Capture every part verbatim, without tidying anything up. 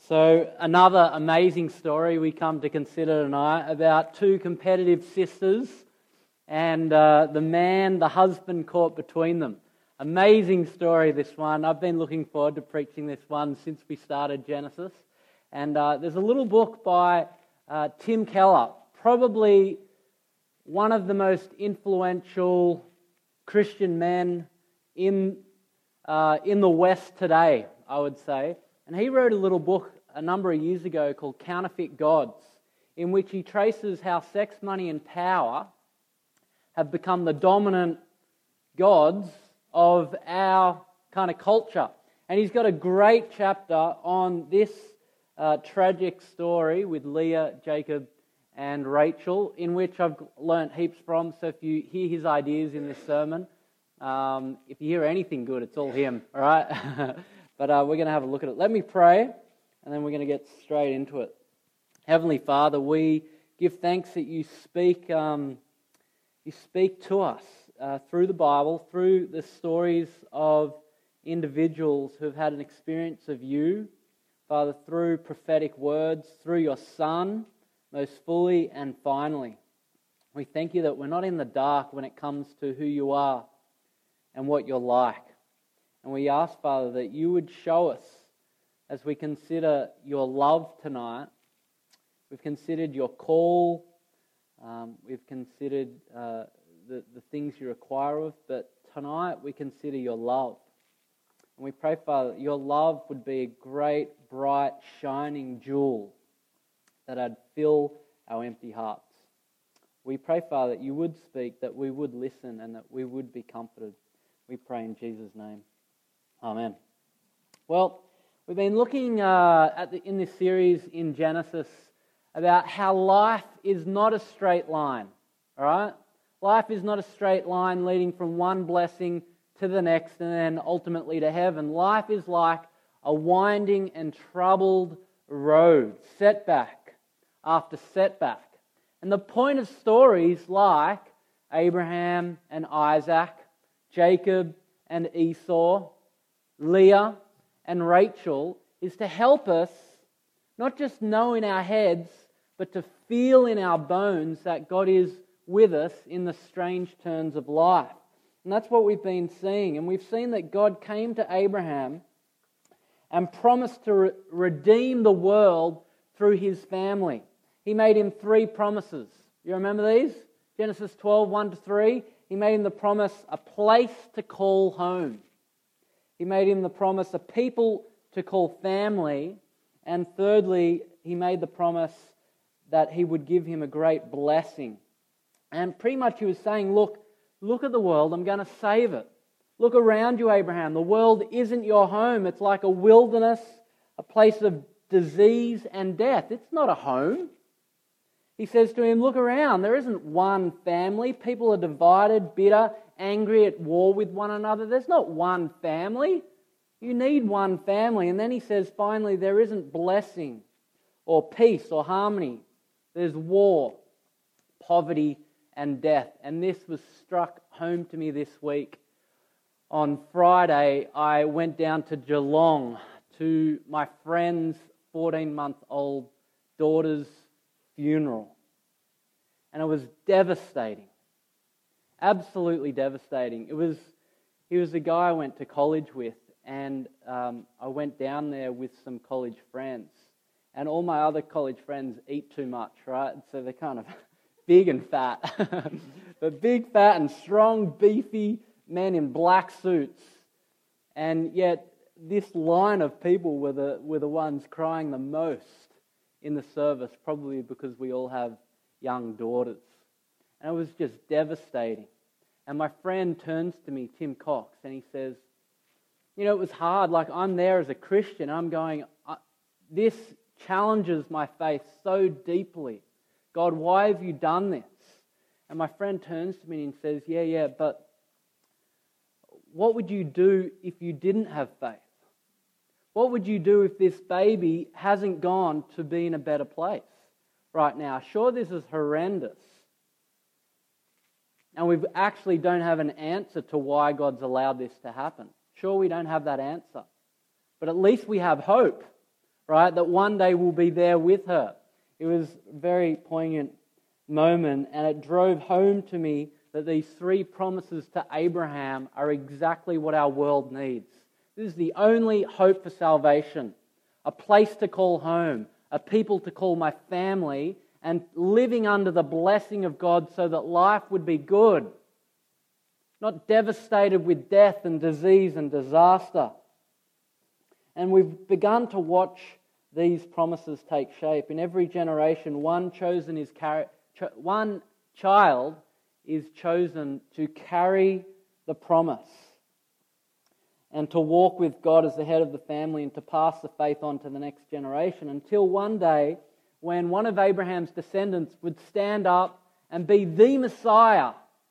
So another amazing story we come to consider tonight about two competitive sisters and uh, the man, the husband caught between them. Amazing story, this one. I've been looking forward to preaching this one since we started Genesis. And uh, there's a little book by uh, Tim Keller, probably one of the most influential Christian men in uh, in the West today, I would say. And he wrote a little book a number of years ago called Counterfeit Gods, in which he traces how sex, money and power have become the dominant gods of our kind of culture. And he's got a great chapter on this uh, tragic story with Leah, Jacob and Rachel, in which I've learnt heaps from. So if you hear his ideas in this sermon, um, if you hear anything good, it's all him, all right? But uh, we're going to have a look at it. Let me pray, and then we're going to get straight into it. Heavenly Father, we give thanks that you speak, um, you speak to us uh, through the Bible, through the stories of individuals who've had an experience of you, Father, through prophetic words, through your Son, most fully and finally. We thank you that we're not in the dark when it comes to who you are and what you're like. And we ask, Father, that you would show us as we consider your love tonight. We've considered your call. Um, we've considered uh, the, the things you require of, but tonight we consider your love. And we pray, Father, that your love would be a great, bright, shining jewel that would fill our empty hearts. We pray, Father, that you would speak, that we would listen, and that we would be comforted. We pray in Jesus' name. Amen. Well, we've been looking uh, at the, in this series in Genesis about how life is not a straight line, all right? Life is not a straight line leading from one blessing to the next and then ultimately to heaven. Life is like a winding and troubled road, setback after setback. And the point of stories like Abraham and Isaac, Jacob and Esau, Leah and Rachel is to help us not just know in our heads, but to feel in our bones that God is with us in the strange turns of life. And that's what we've been seeing. And we've seen that God came to Abraham and promised to re- redeem the world through his family. He made him three promises. You remember these? Genesis twelve, one to three. He made him the promise, a place to call home. He made him the promise, a people to call family. And thirdly, he made the promise that he would give him a great blessing. And pretty much he was saying, look, look at the world, I'm going to save it. Look around you, Abraham. The world isn't your home. It's like a wilderness, a place of disease and death. It's not a home. He says to him, look around. There isn't one family. People are divided, bitter, angry, at war with one another. There's not one family. You need one family. And then he says, finally, there isn't blessing or peace or harmony. There's war, poverty, and death. And this was struck home to me this week. On Friday, I went down to Geelong to my friend's fourteen-month-old daughter's funeral. And it was devastating. Absolutely devastating. It was, he was a guy I went to college with, and um, I went down there with some college friends. And all my other college friends eat too much, right? So they're kind of big and fat. But big, fat and strong, beefy men in black suits. And yet this line of people were the, were the ones crying the most in the service, probably because we all have young daughters. And it was just devastating. And my friend turns to me, Tim Cox, and he says, you know, it was hard. Like, I'm there as a Christian. I'm going, this challenges my faith so deeply. God, why have you done this? And my friend turns to me and says, yeah, yeah, but what would you do if you didn't have faith? What would you do if this baby hasn't gone to be in a better place right now? Sure, this is horrendous. And we actually don't have an answer to why God's allowed this to happen. Sure, we don't have that answer. But at least we have hope. right? That one day we'll be there with her. It was a very poignant moment, and it drove home to me that these three promises to Abraham are exactly what our world needs. This is the only hope for salvation, a place to call home, a people to call my family, and living under the blessing of God so that life would be good, not devastated with death and disease and disaster. And we've begun to watch these promises take shape. In every generation, one chosen is carry, one child is chosen to carry the promise and to walk with God as the head of the family and to pass the faith on to the next generation, until one day when one of Abraham's descendants would stand up and be the Messiah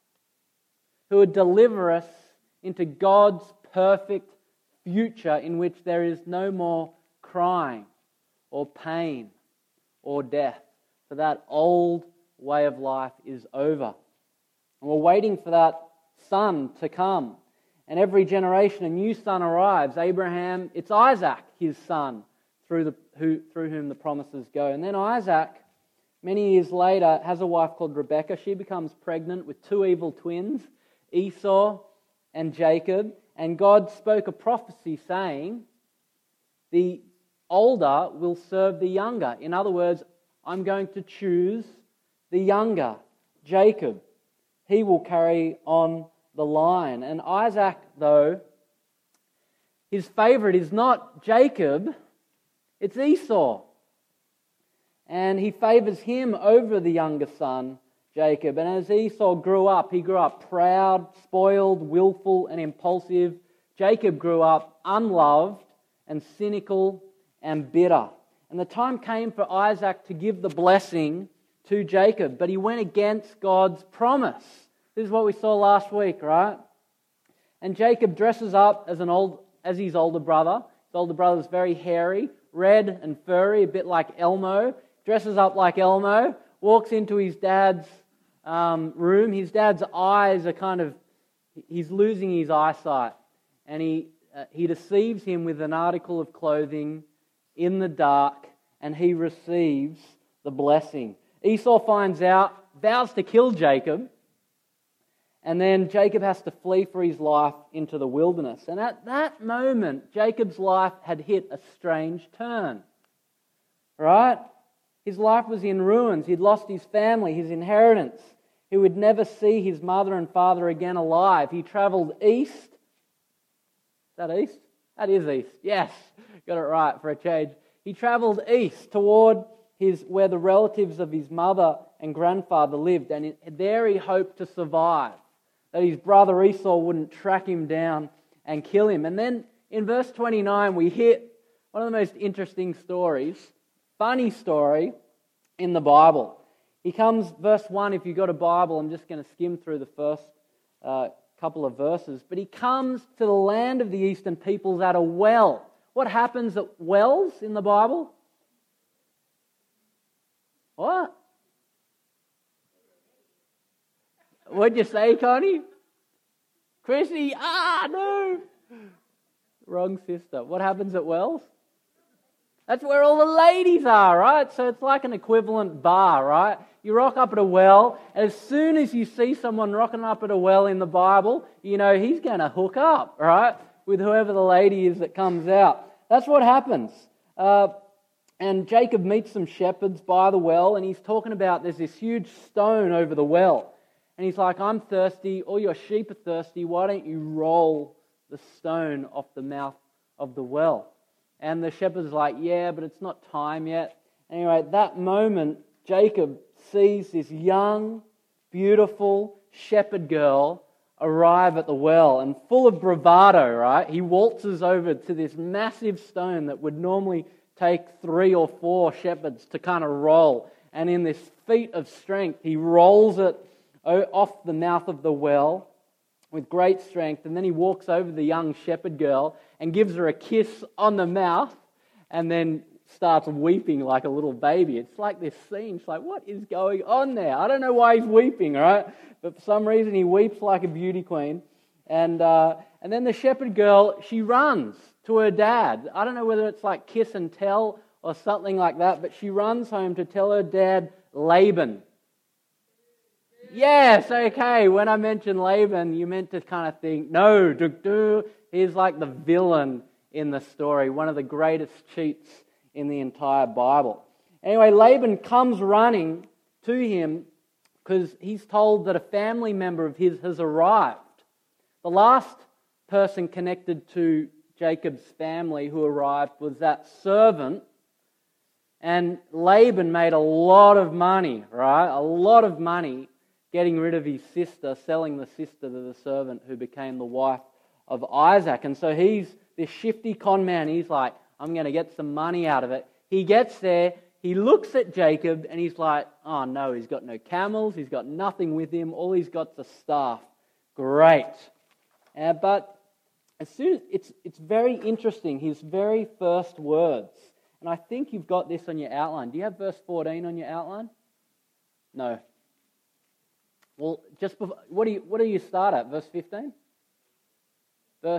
who would deliver us into God's perfect future in which there is no more crying or pain or death. For that old way of life is over. And we're waiting for that son to come. And every generation a new son arrives. Abraham, it's Isaac, his son, through the who through whom the promises go. And then Isaac, many years later, has a wife called Rebekah. She becomes pregnant with two evil twins, Esau and Jacob. And God spoke a prophecy saying, the older will serve the younger. In other words, I'm going to choose the younger, Jacob. He will carry on the line. And Isaac, though, his favourite is not Jacob, it's Esau. And he favours him over the younger son, Jacob. And as Esau grew up, he grew up proud, spoiled, willful and impulsive. Jacob grew up unloved and cynical and bitter. And the time came for Isaac to give the blessing to Jacob, but he went against God's promise. This is what we saw last week, right? And Jacob dresses up as an old, as his older brother. His older brother's very hairy, red and furry, a bit like Elmo. Dresses up like Elmo, walks into his dad's um, room. His dad's eyes are kind of, he's losing his eyesight. And he uh, he deceives him with an article of clothing in the dark, and he receives the blessing. Esau finds out, vows to kill Jacob, and then Jacob has to flee for his life into the wilderness. And at that moment, Jacob's life had hit a strange turn. Right? His life was in ruins. He'd lost his family, his inheritance. He would never see his mother and father again alive. He travelled east. Is that east? That is east. Yes, got it right for a change. He travelled east toward his where the relatives of his mother and grandfather lived, and there he hoped to survive, that his brother Esau wouldn't track him down and kill him. And then in verse twenty-nine we hit one of the most interesting stories, funny story in the Bible. He comes, verse one, if you've got a Bible, I'm just going to skim through the first uh, couple of verses. But he comes to the land of the eastern peoples at a well. What happens at wells in the Bible? What? What'd you say, Connie? Chrissy, ah, no. Wrong sister. What happens at wells? That's where all the ladies are, right? So it's like an equivalent bar, right? You rock up at a well, and as soon as you see someone rocking up at a well in the Bible, you know he's going to hook up, right, with whoever the lady is that comes out. That's what happens. Uh, and Jacob meets some shepherds by the well, and he's talking about there's this huge stone over the well. And he's like, I'm thirsty, all your sheep are thirsty, why don't you roll the stone off the mouth of the well? And the shepherd's like, yeah, but it's not time yet. Anyway, at that moment, Jacob sees this young, beautiful shepherd girl arrive at the well, and full of bravado, right, he waltzes over to this massive stone that would normally take three or four shepherds to kind of roll. And in this feat of strength, he rolls it off the mouth of the well with great strength, and then he walks over the young shepherd girl and gives her a kiss on the mouth, and then starts weeping like a little baby. It's like this scene. It's like, what is going on there? I don't know why he's weeping, right? But for some reason he weeps like a beauty queen. And uh, and then the shepherd girl, she runs to her dad. I don't know whether it's like kiss and tell or something like that, but she runs home to tell her dad, Laban. Yes, okay, when I mentioned Laban, you meant to kind of think, no, do-do. He's like the villain in the story, one of the greatest cheats in the entire Bible. Anyway, Laban comes running to him because he's told that a family member of his has arrived. The last person connected to Jacob's family who arrived was that servant, and Laban made a lot of money, right? A lot of money getting rid of his sister, selling the sister to the servant who became the wife of Isaac. And so he's this shifty con man. He's like, I'm going to get some money out of it. He gets there, he looks at Jacob, and he's like, oh no, he's got no camels, he's got nothing with him, all he's got's a staff. Great. Uh, but as soon as it's it's very interesting, his very first words. And I think you've got this on your outline. Do you have verse fourteen on your outline? No. Well, just before, what do you what do you start at? Verse fifteen? Verse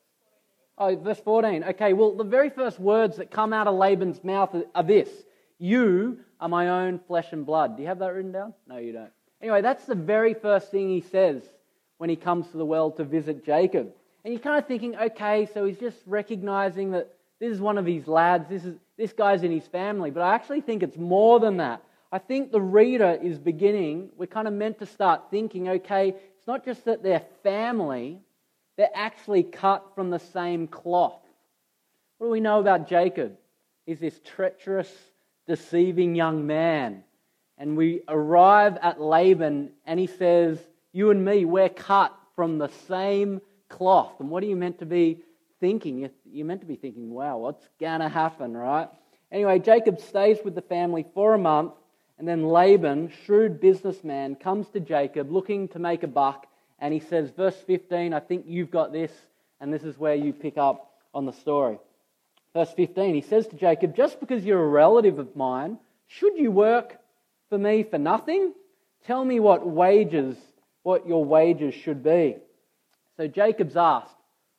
Oh, verse fourteen. Okay, well, the very first words that come out of Laban's mouth are this: you are my own flesh and blood. Do you have that written down? No, you don't. Anyway, that's the very first thing he says when he comes to the well to visit Jacob. And you're kind of thinking, okay, so he's just recognizing that this is one of his lads, this is this guy's in his family. But I actually think it's more than that. I think the reader is beginning, we're kind of meant to start thinking, okay, it's not just that they're family, they're actually cut from the same cloth. What do we know about Jacob? He's this treacherous, deceiving young man. And we arrive at Laban and he says, you and me, we're cut from the same cloth. And what are you meant to be thinking? You're meant to be thinking, wow, what's going to happen, right? Anyway, Jacob stays with the family for a month, and then Laban, shrewd businessman, comes to Jacob looking to make a buck, and he says, verse fifteen, I think you've got this, and this is where you pick up on the story. Verse fifteen, he says to Jacob, just because you're a relative of mine, should you work for me for nothing? Tell me what wages, what your wages should be. So Jacob's asked,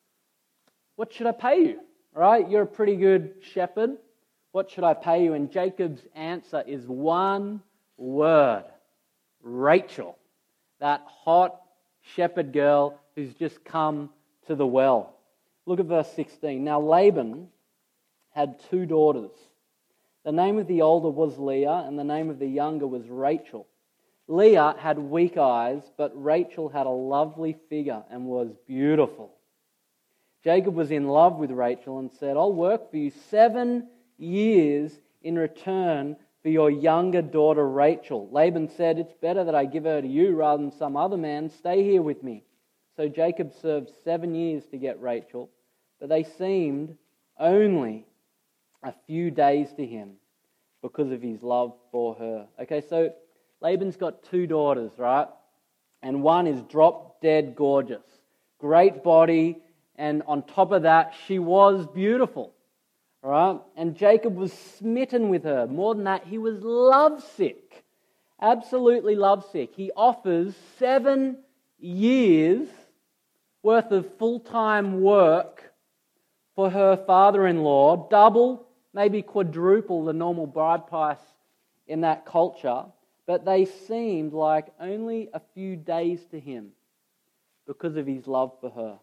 what should I pay you? All right, you're a pretty good shepherd. What should I pay you? And Jacob's answer is one word: Rachel, that hot shepherd girl who's just come to the well. Look at verse sixteen. Now Laban had two daughters. The name of the older was Leah, and the name of the younger was Rachel. Leah had weak eyes, but Rachel had a lovely figure and was beautiful. Jacob was in love with Rachel and said, I'll work for you seven years in return for your younger daughter Rachel. Laban said, it's better that I give her to you rather than some other man. Stay here with me. So Jacob served seven years to get Rachel, but they seemed only a few days to him because of his love for her. Okay, so Laban's got two daughters, right? And one is drop dead gorgeous. Great body, and on top of that, she was beautiful. Right? And Jacob was smitten with her. More than that, he was lovesick. Absolutely lovesick. He offers seven years worth of full-time work for her father-in-law, double, maybe quadruple the normal bride price in that culture, but they seemed like only a few days to him because of his love for her.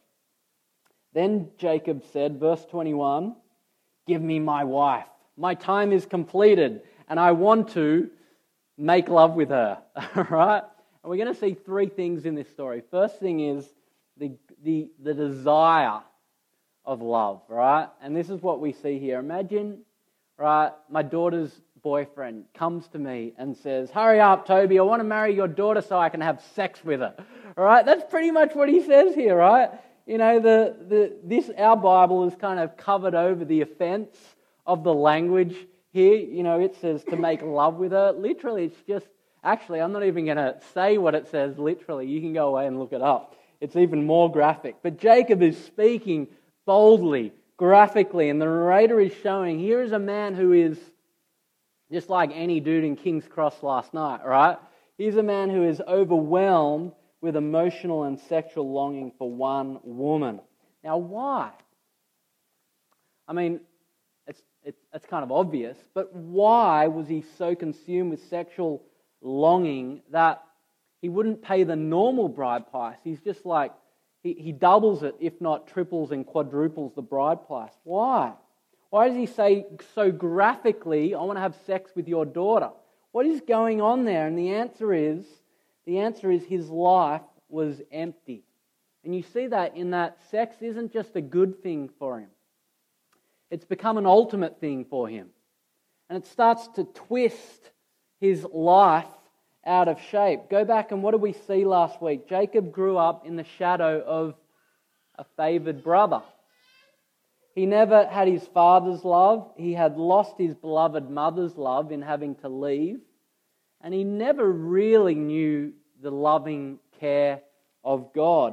Then Jacob said, verse twenty-one, give me my wife. My time is completed and I want to make love with her. All right? And we're going to see three things in this story. First thing is the, the, the desire of love, right? And this is what we see here. Imagine, right, my daughter's boyfriend comes to me and says, hurry up, Toby, I want to marry your daughter so I can have sex with her. All right? That's pretty much what he says here, right? You know, the, the this our Bible is kind of covered over the offense of the language here. You know, it says to make love with her. Literally, it's just, actually, I'm not even going to say what it says literally. You can go away and look it up. It's even more graphic. But Jacob is speaking boldly, graphically, and the narrator is showing here is a man who is just like any dude in King's Cross last night, right? He's a man who is overwhelmed with emotional and sexual longing for one woman. Now, why? I mean, it's it's, it's kind of obvious. But why was he so consumed with sexual longing that he wouldn't pay the normal bride price? He's just like, he, he doubles it, if not triples and quadruples the bride price. Why? Why does he say so graphically, I want to have sex with your daughter? What is going on there? And the answer is, the answer is his life was empty. And you see that in that sex isn't just a good thing for him. It's become an ultimate thing for him. And it starts to twist his life out of shape. Go back and what did we see last week? Jacob grew up in the shadow of a favoured brother. He never had his father's love. He had lost his beloved mother's love in having to leave. And he never really knew the loving care of God.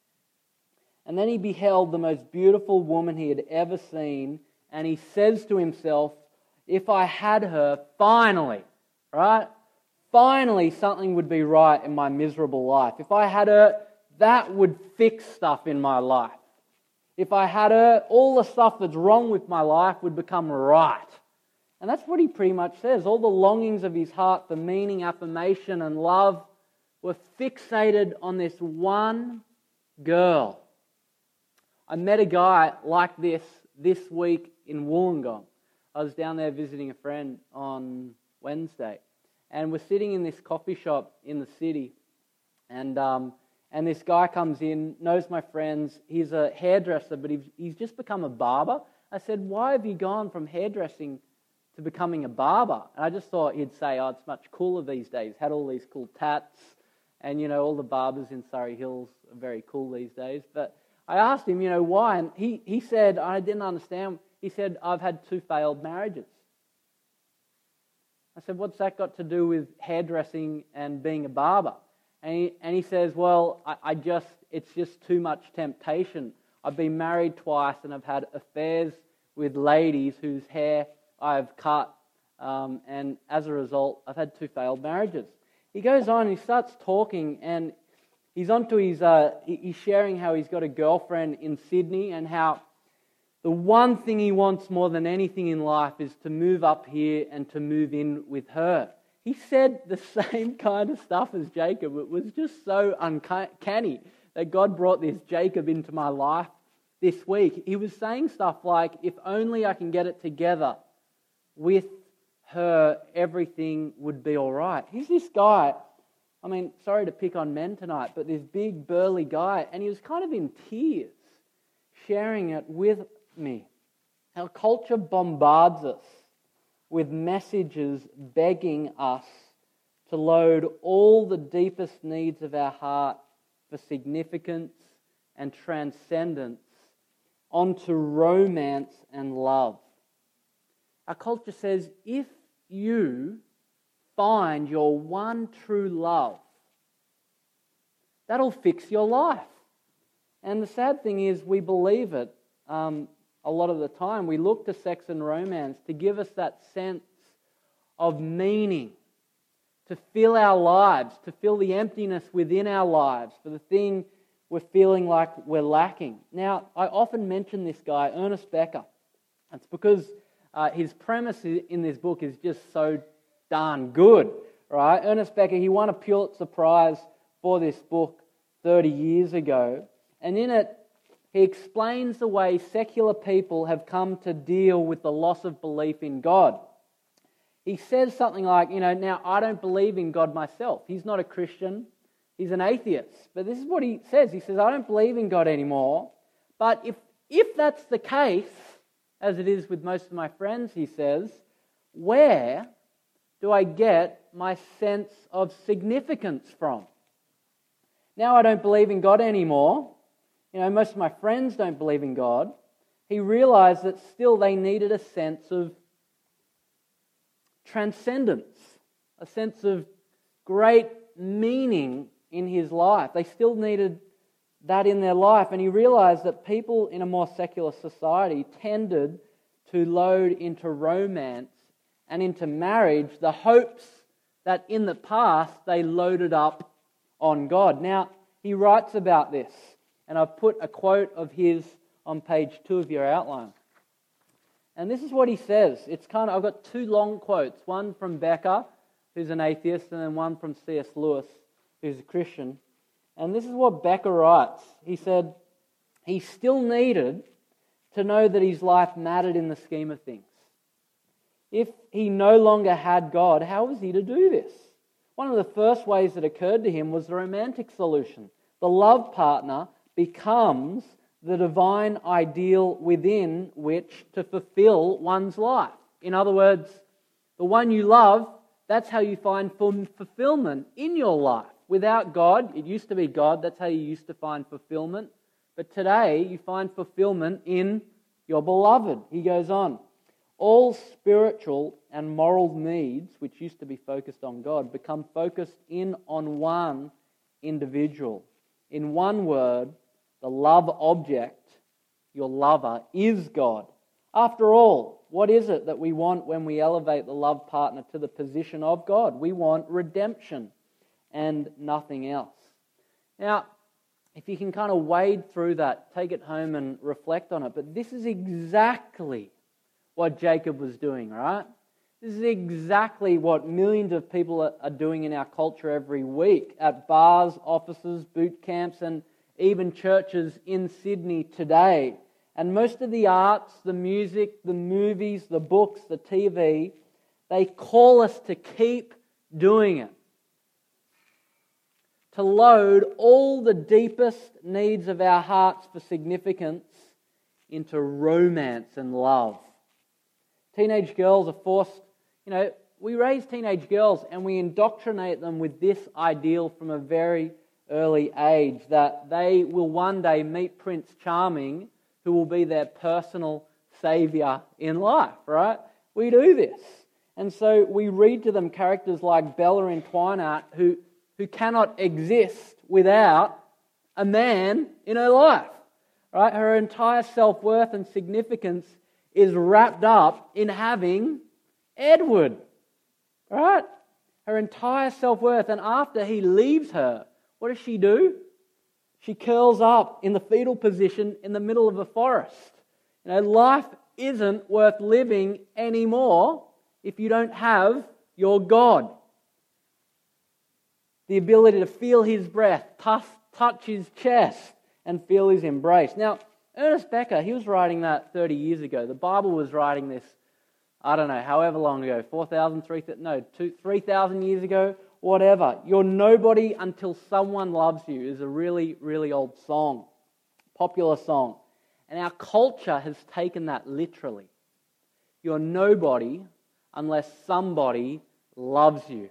And then he beheld the most beautiful woman he had ever seen, and he says to himself, if I had her, finally, right? Finally something would be right in my miserable life. If I had her, that would fix stuff in my life. If I had her, all the stuff that's wrong with my life would become right. And that's what he pretty much says. All the longings of his heart for meaning, affirmation, and love were fixated on this one girl. I met a guy like this this week in Wollongong. I was down there visiting a friend on Wednesday, and we're sitting in this coffee shop in the city, and um, and this guy comes in, knows my friends. He's a hairdresser, but he's, he's just become a barber. I said, why have you gone from hairdressing to becoming a barber? And I just thought he'd say, oh, it's much cooler these days. Had all these cool tats, and you know, all the barbers in Surrey Hills are very cool these days. But I asked him, you know, why? And he, he said, I didn't understand. He said, I've had two failed marriages. I said, what's that got to do with hairdressing and being a barber? And he, and he says, well, I, I just, it's just too much temptation. I've been married twice and I've had affairs with ladies whose hair I've cut. Um, and as a result, I've had two failed marriages. He goes on and he starts talking, and he's onto his, uh, he's sharing how he's got a girlfriend in Sydney and how the one thing he wants more than anything in life is to move up here and to move in with her. He said the same kind of stuff as Jacob. It was just so uncanny that God brought this Jacob into my life this week. He was saying stuff like, if only I can get it together with her, everything would be all right. He's this guy, I mean, sorry to pick on men tonight, but this big burly guy, and he was kind of in tears sharing it with me. Our culture bombards us with messages begging us to load all the deepest needs of our heart for significance and transcendence onto romance and love. Our culture says, if you find your one true love, that'll fix your life. And the sad thing is, we believe it um, a lot of the time. We look to sex and romance to give us that sense of meaning, to fill our lives, to fill the emptiness within our lives, for the thing we're feeling like we're lacking. Now, I often mention this guy, Ernest Becker. It's because uh, his premise in this book is just so darn good, right? Ernest Becker, he won a Pulitzer Prize for this book thirty years ago, and in it, he explains the way secular people have come to deal with the loss of belief in God. He says something like, you know, now I don't believe in God myself. He's not a Christian. He's an atheist. But this is what he says. He says, I don't believe in God anymore. But if if that's the case, as it is with most of my friends, he says, where do I get my sense of significance from? Now I don't believe in God anymore. You know, most of my friends don't believe in God. He realized that still they needed a sense of transcendence, a sense of great meaning in his life. They still needed that in their life. And he realized that people in a more secular society tended to load into romance and into marriage the hopes that in the past they loaded up on God. Now, he writes about this, and I've put a quote of his on page two of your outline. And this is what he says. It's kind of, I've got two long quotes, one from Becker, who's an atheist, and then one from C S Lewis, who's a Christian. And this is what Becker writes. He said, he still needed to know that his life mattered in the scheme of things. If he no longer had God, how was he to do this? One of the first ways that occurred to him was the romantic solution. The love partner becomes the divine ideal within which to fulfill one's life. In other words, the one you love, that's how you find fulfillment in your life. Without God, it used to be God, that's how you used to find fulfillment. But today, you find fulfillment in your beloved. He goes on, all spiritual and moral needs, which used to be focused on God, become focused in on one individual. In one word, the love object, your lover, is God. After all, what is it that we want when we elevate the love partner to the position of God? We want redemption and nothing else. Now, if you can kind of wade through that, take it home and reflect on it. But this is exactly what Jacob was doing, right? This is exactly what millions of people are doing in our culture every week at bars, offices, boot camps, and even churches in Sydney today. And most of the arts, the music, the movies, the books, the T V, they call us to keep doing it. To load all the deepest needs of our hearts for significance into romance and love. Teenage girls are forced, you know, we raise teenage girls and we indoctrinate them with this ideal from a very early age that they will one day meet Prince Charming, who will be their personal saviour in life, right? We do this. And so we read to them characters like Bella in Twilight who, who cannot exist without a man in her life, right? Her entire self-worth and significance is wrapped up in having Edward, right? Her entire self-worth. And after he leaves her, what does she do? She curls up in the fetal position in the middle of a forest. You know, life isn't worth living anymore if you don't have your God. The ability to feel his breath, touch, touch his chest, and feel his embrace. Now, Ernest Becker, he was writing that thirty years ago. The Bible was writing this, I don't know, however long ago, four thousand, three thousand, no, three thousand years ago, whatever. You're nobody until someone loves you is a really, really old song, popular song. And our culture has taken that literally. You're nobody unless somebody loves you.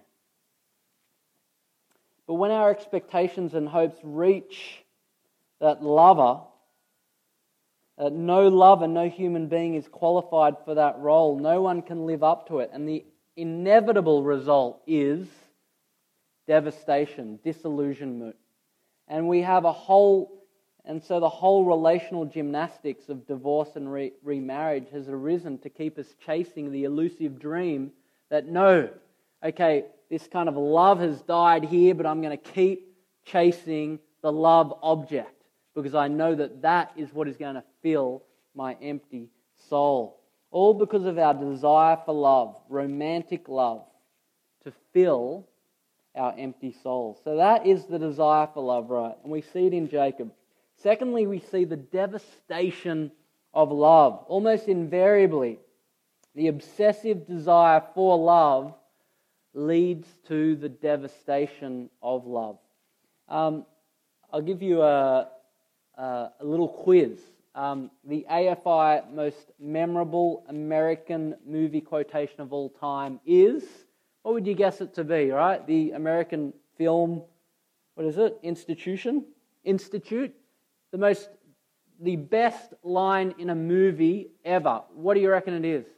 But when our expectations and hopes reach that lover, that no lover, no human being is qualified for that role. No one can live up to it. And the inevitable result is devastation, disillusionment. And we have a whole, and so the whole relational gymnastics of divorce and re- remarriage has arisen to keep us chasing the elusive dream that no, okay, this kind of love has died here, but I'm going to keep chasing the love object because I know that that is what is going to fill my empty soul. All because of our desire for love, romantic love, to fill our empty souls. So that is the desire for love, right? And we see it in Jacob. Secondly, we see the devastation of love. Almost invariably, the obsessive desire for love leads to the devastation of love. Um, I'll give you a, a, a little quiz. Um, the A F I most memorable American movie quotation of all time is, what would you guess it to be, right? The American film, what is it? Institution? Institute? The most, the best line in a movie ever. What do you reckon it is?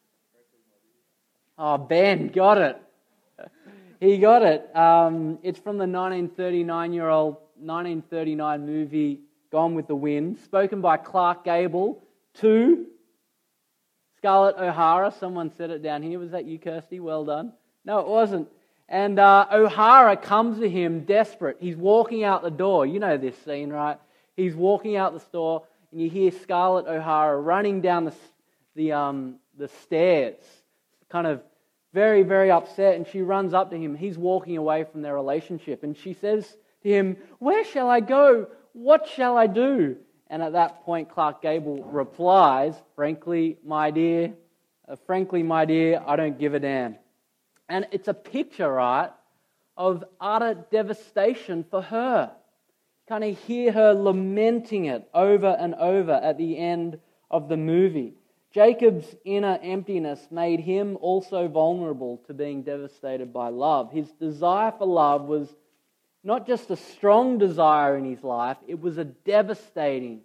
Oh, Ben got it. He got it. Um, it's from the nineteen thirty-nine-year-old nineteen thirty-nine movie Gone with the Wind, spoken by Clark Gable to Scarlett O'Hara. Someone said it down here. Was that you, Kirsty? Well done. No, it wasn't. And uh, O'Hara comes to him desperate. He's walking out the door. You know this scene, right? He's walking out the store, and you hear Scarlett O'Hara running down the the um, the stairs, kind of very, very upset, and she runs up to him. He's walking away from their relationship, and she says to him, "Where shall I go? What shall I do?" And at that point, Clark Gable replies, "Frankly, my dear, uh, frankly, my dear, I don't give a damn." And it's a picture, right, of utter devastation for her. Kind of hear her lamenting it over and over at the end of the movie. Jacob's inner emptiness made him also vulnerable to being devastated by love. His desire for love was not just a strong desire in his life, it was a devastating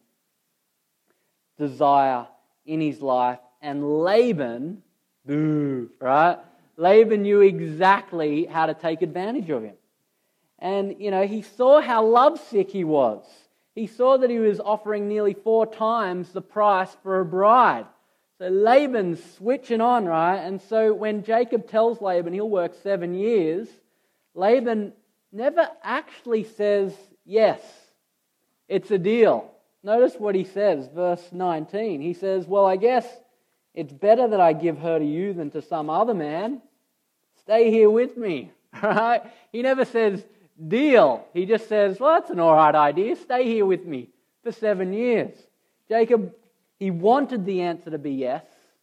desire in his life. And Laban, boo, right? Laban knew exactly how to take advantage of him. And, you know, he saw how lovesick he was. He saw that he was offering nearly four times the price for a bride. So Laban's switching on, right? And so when Jacob tells Laban he'll work seven years, Laban never actually says, yes, it's a deal. Notice what he says, verse nineteen. He says, well, I guess it's better that I give her to you than to some other man. Stay here with me, right? He never says, deal. He just says, well, that's an all right idea. Stay here with me for seven years. Jacob, he wanted the answer to be yes,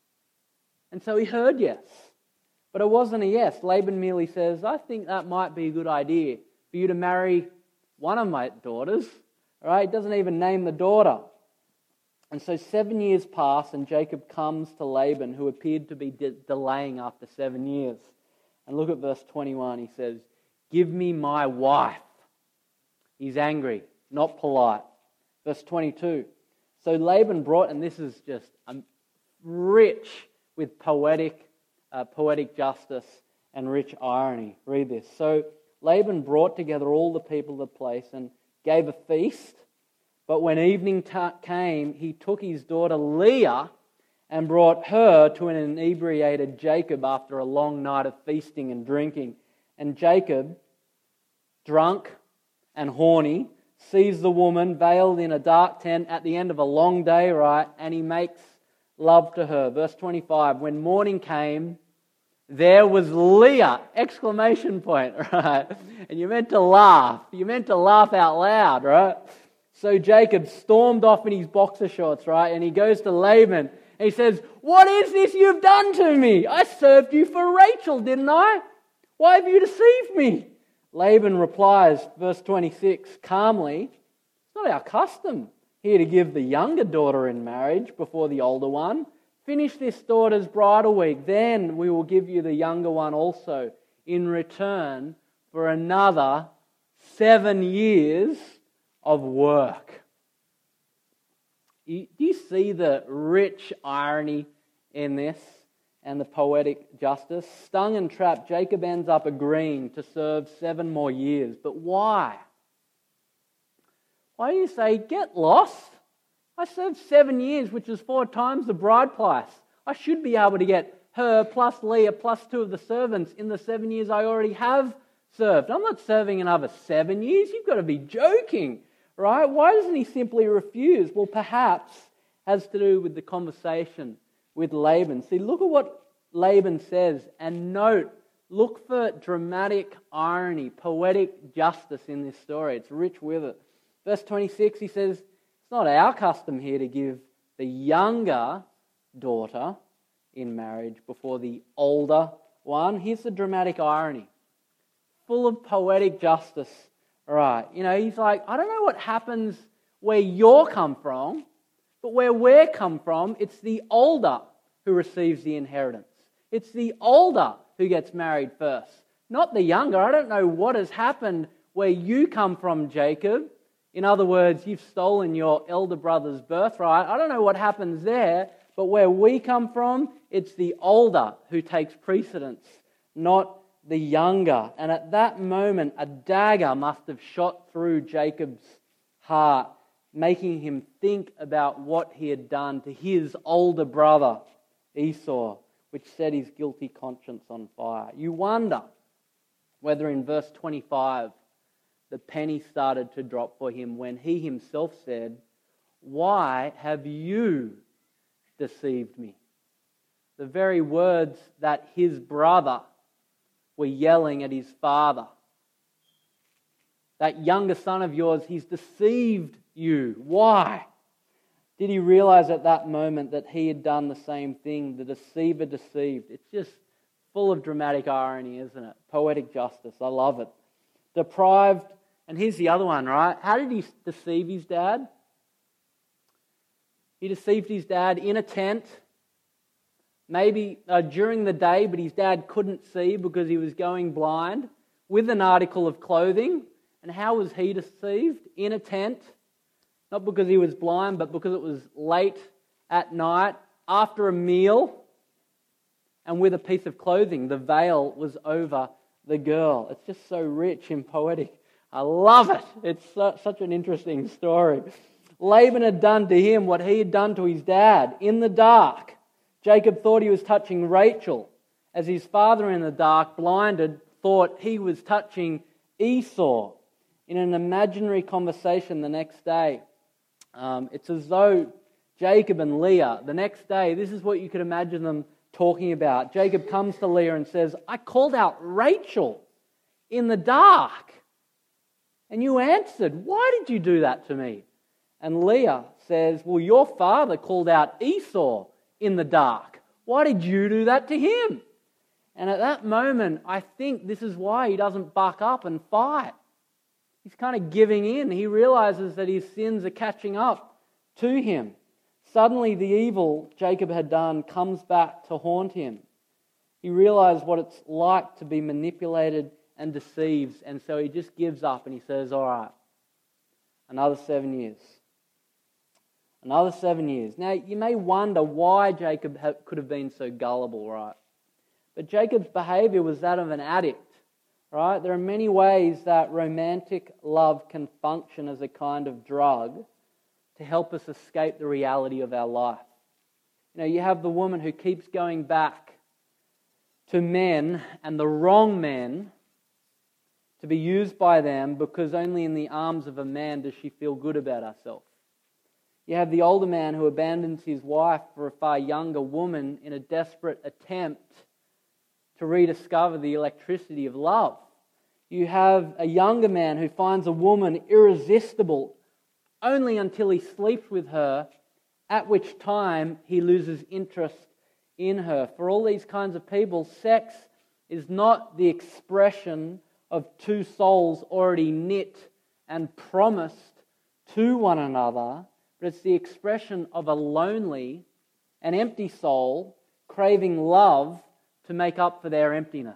and so he heard yes. But it wasn't a yes. Laban merely says, I think that might be a good idea for you to marry one of my daughters. All right? He doesn't even name the daughter. And so seven years pass, and Jacob comes to Laban, who appeared to be de- delaying after seven years. And look at verse twenty-one. He says, give me my wife. He's angry, not polite. Verse twenty-two. So Laban brought, and this is just um, rich with poetic, uh, poetic justice and rich irony. Read this. So Laban brought together all the people of the place and gave a feast. But when evening ta- came, he took his daughter Leah and brought her to an inebriated Jacob after a long night of feasting and drinking. And Jacob, drunk and horny, sees the woman veiled in a dark tent at the end of a long day, right? And he makes love to her. Verse twenty-five, when morning came, there was Leah! Exclamation point, right? And you're meant to laugh. You're meant to laugh out loud, right? So Jacob stormed off in his boxer shorts, right? And he goes to Laban and he says, what is this you've done to me? I served you for Rachel, didn't I? Why have you deceived me? Laban replies, verse twenty-six, calmly, it's not our custom here to give the younger daughter in marriage before the older one. Finish this daughter's bridal week, then we will give you the younger one also in return for another seven years of work. Do you see the rich irony in this and the poetic justice? Stung and trapped, Jacob ends up agreeing to serve seven more years. But why? Why do you say, get lost? I served seven years, which is four times the bride price. I should be able to get her plus Leah plus two of the servants in the seven years I already have served. I'm not serving another seven years. You've got to be joking, right? Why doesn't he simply refuse? Well, perhaps has to do with the conversation with Laban. See, look at what Laban says, and note, look for dramatic irony, poetic justice in this story. It's rich with it. Verse twenty-six, he says, it's not our custom here to give the younger daughter in marriage before the older one. Here's the dramatic irony, full of poetic justice. All right, you know, he's like, I don't know what happens where you're come from, but where we're come from, it's the older who receives the inheritance. It's the older who gets married first, not the younger. I don't know what has happened where you come from, Jacob. In other words, you've stolen your elder brother's birthright. I don't know what happens there, but where we come from, it's the older who takes precedence, not the younger. And at that moment, a dagger must have shot through Jacob's heart, making him think about what he had done to his older brother, Esau, which set his guilty conscience on fire. You wonder whether in verse twenty-five, the penny started to drop for him when he himself said, why have you deceived me? the very words that his brother were yelling at his father. That younger son of yours, he's deceived you. Why? Did he realize at that moment that he had done the same thing? The deceiver deceived. It's just full of dramatic irony, isn't it? Poetic justice. I love it. Deprived, and here's the other one, right? How did he deceive his dad? He deceived his dad in a tent, maybe uh, during the day, but his dad couldn't see because he was going blind, with an article of clothing. And how was he deceived? In a tent, not because he was blind, but because it was late at night, after a meal, and with a piece of clothing. The veil was over the girl. It's just so rich and poetic. I love it. It's su- such an interesting story. Laban had done to him what he had done to his dad in the dark. Jacob thought he was touching Rachel, as his father in the dark, blinded, thought he was touching Esau. In an imaginary conversation the next day, um, it's as though Jacob and Leah, the next day, this is what you could imagine them talking about. Jacob comes to Leah and says, I called out Rachel in the dark, and you answered, why did you do that to me? And Leah says, well, your father called out Esau in the dark. Why did you do that to him? And at that moment, I think this is why he doesn't buck up and fight. He's kind of giving in. He realizes that his sins are catching up to him. Suddenly the evil Jacob had done comes back to haunt him. He realized what it's like to be manipulated and deceived, and so he just gives up and he says, all right, another seven years. Another seven years. Now, you may wonder why Jacob ha- could have been so gullible, right? But Jacob's behavior was that of an addict. Right? There are many ways that romantic love can function as a kind of drug to help us escape the reality of our life. You know, you have the woman who keeps going back to men and the wrong men to be used by them because only in the arms of a man does she feel good about herself. You have the older man who abandons his wife for a far younger woman in a desperate attempt to rediscover the electricity of love. You have a younger man who finds a woman irresistible only until he sleeps with her, at which time he loses interest in her. For all these kinds of people, sex is not the expression of two souls already knit and promised to one another, but it's the expression of a lonely and empty soul craving love to make up for their emptiness.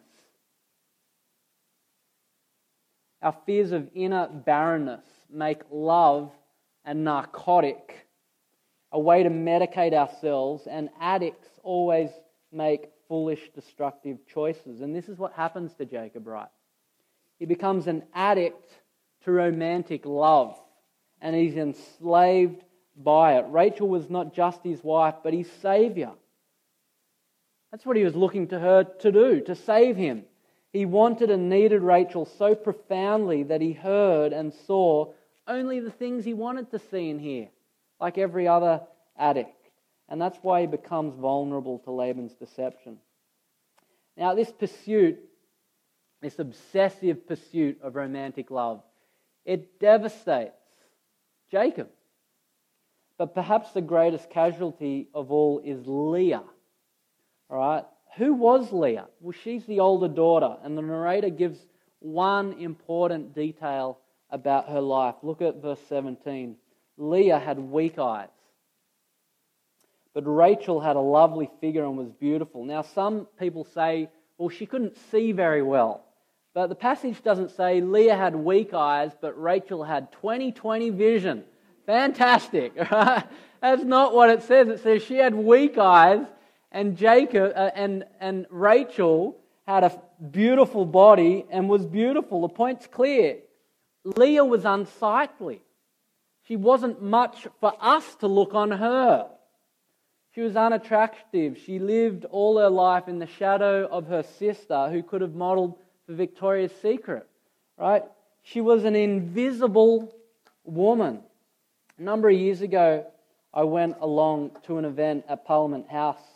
Our fears of inner barrenness make love a narcotic, a way to medicate ourselves, and addicts always make foolish, destructive choices. And this is what happens to Jacob, right? He becomes an addict to romantic love, and he's enslaved by it. Rachel was not just his wife, but his saviour. That's what he was looking to her to do, to save him. He wanted and needed Rachel so profoundly that he heard and saw only the things he wanted to see and hear, like every other addict. And that's why he becomes vulnerable to Laban's deception. Now, this pursuit, this obsessive pursuit of romantic love, it devastates Jacob. But perhaps the greatest casualty of all is Leah. All right? Who was Leah? Well, she's the older daughter, and the narrator gives one important detail about her life. Look at verse seventeen. Leah had weak eyes, but Rachel had a lovely figure and was beautiful. Now, some people say, well, she couldn't see very well. But the passage doesn't say Leah had weak eyes, but Rachel had twenty twenty vision. Fantastic. Right? That's not what it says. It says she had weak eyes, and Jacob uh, and and Rachel had a beautiful body and was beautiful. The point's clear. Leah was unsightly. She wasn't much for us to look on her. She was unattractive. She lived all her life in the shadow of her sister, who could have modelled for Victoria's Secret. Right? She was an invisible woman. A number of years ago, I went along to an event at Parliament House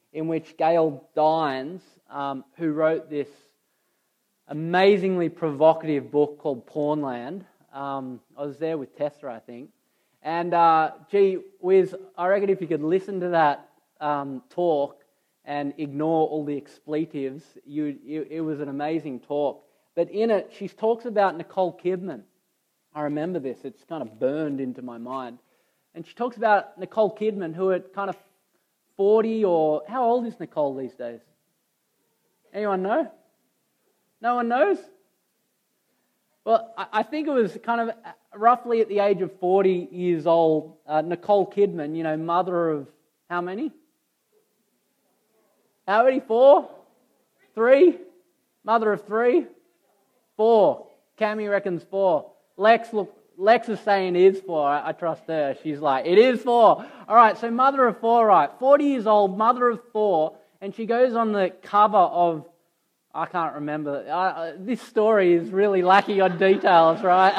in which Gail Dines, um, who wrote this amazingly provocative book called Pornland, um, I was there with Tessa, I think, and uh, gee whiz, I reckon if you could listen to that um, talk and ignore all the expletives, you, you, it was an amazing talk. But in it, she talks about Nicole Kidman. I remember this, it's kind of burned into my mind. And she talks about Nicole Kidman, who at kind of forty or... How old is Nicole these days? Anyone know? No one knows? Well, I think it was kind of roughly at the age of forty years old, uh, Nicole Kidman, you know, mother of how many? How many? Four? Three? Mother of three? Four. Cammy reckons four. Lex, look, Lex is saying it is four. I, I trust her. She's like, it is four. All right, so mother of four, right. forty years old, mother of four, and she goes on the cover of, I can't remember. Uh, this story is really lacking on details, right?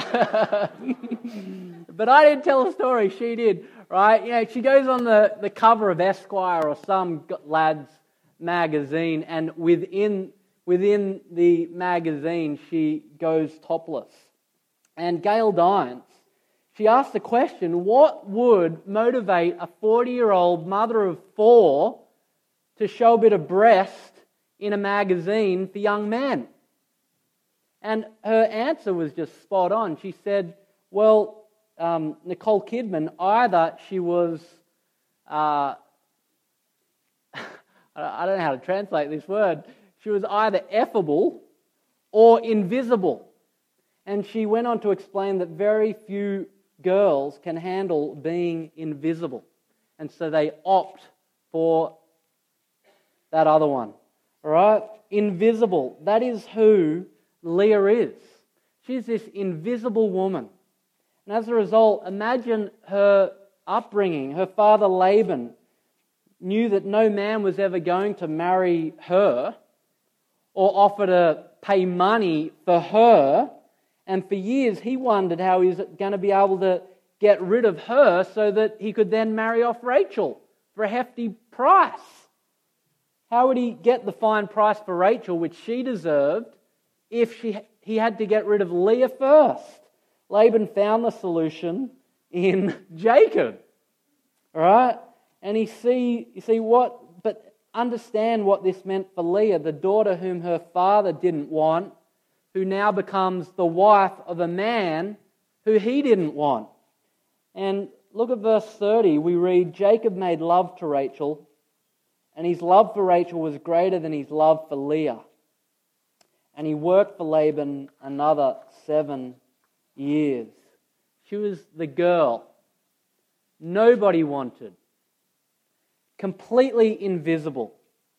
But I didn't tell the story, she did, right? You know, she goes on the, the cover of Esquire or some lad's magazine, and within within the magazine, she goes topless. And Gail Dines, she asked the question, what would motivate a forty-year-old mother of four to show a bit of breast in a magazine for young men? And her answer was just spot on. She said, well, um, Nicole Kidman, either she was, uh, I don't know how to translate this word, she was either effable or invisible. And she went on to explain that very few girls can handle being invisible. And so they opt for that other one. All right? Invisible. That is who Leah is. She's this invisible woman. And as a result, imagine her upbringing. Her father Laban knew that no man was ever going to marry her or offer to pay money for her. And for years he wondered how he was going to be able to get rid of her so that he could then marry off Rachel for a hefty price. How would he get the fine price for Rachel, which she deserved, if she he had to get rid of Leah first? Laban found the solution in Jacob. All right? And he see, you see what, but understand what this meant for Leah, the daughter whom her father didn't want, who now becomes the wife of a man who he didn't want. And look at verse thirty. We read, Jacob made love to Rachel, and his love for Rachel was greater than his love for Leah. And he worked for Laban another seven years. She was the girl nobody wanted. Completely invisible.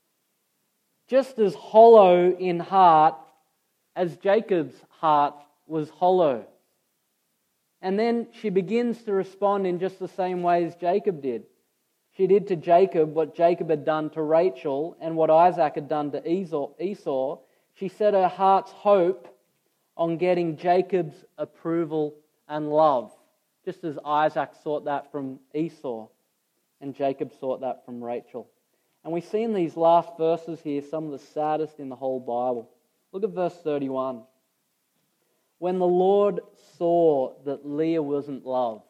Just as hollow in heart as Jacob's heart was hollow. And then she begins to respond in just the same way as Jacob did. She did to Jacob what Jacob had done to Rachel and what Isaac had done to Esau. She set her heart's hope on getting Jacob's approval and love, just as Isaac sought that from Esau and Jacob sought that from Rachel. And we see in these last verses here some of the saddest in the whole Bible. Look at verse thirty-one. When the Lord saw that Leah wasn't loved.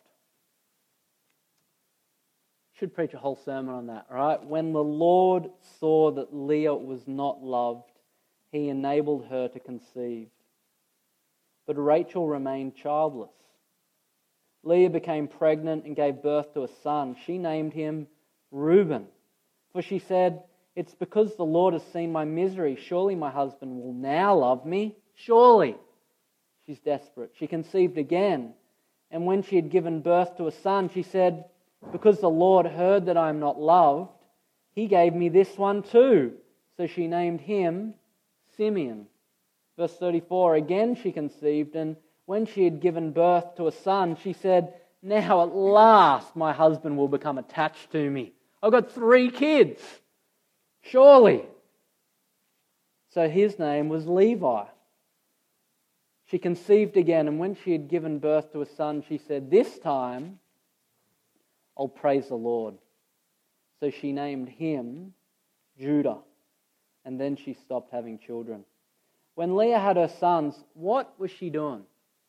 Should preach a whole sermon on that, right? When the Lord saw that Leah was not loved, he enabled her to conceive. But Rachel remained childless. Leah became pregnant and gave birth to a son. She named him Reuben. For she said, it's because the Lord has seen my misery. Surely my husband will now love me. Surely. She's desperate. She conceived again. And when she had given birth to a son, she said, because the Lord heard that I am not loved, he gave me this one too. So she named him Simeon. Verse thirty-four, again she conceived, and when she had given birth to a son, she said, now at last my husband will become attached to me. I've got three kids. Surely. So his name was Levi. She conceived again, and when she had given birth to a son, she said, this time I'll praise the Lord. So she named him Judah. And then she stopped having children. When Leah had her sons, what was she doing?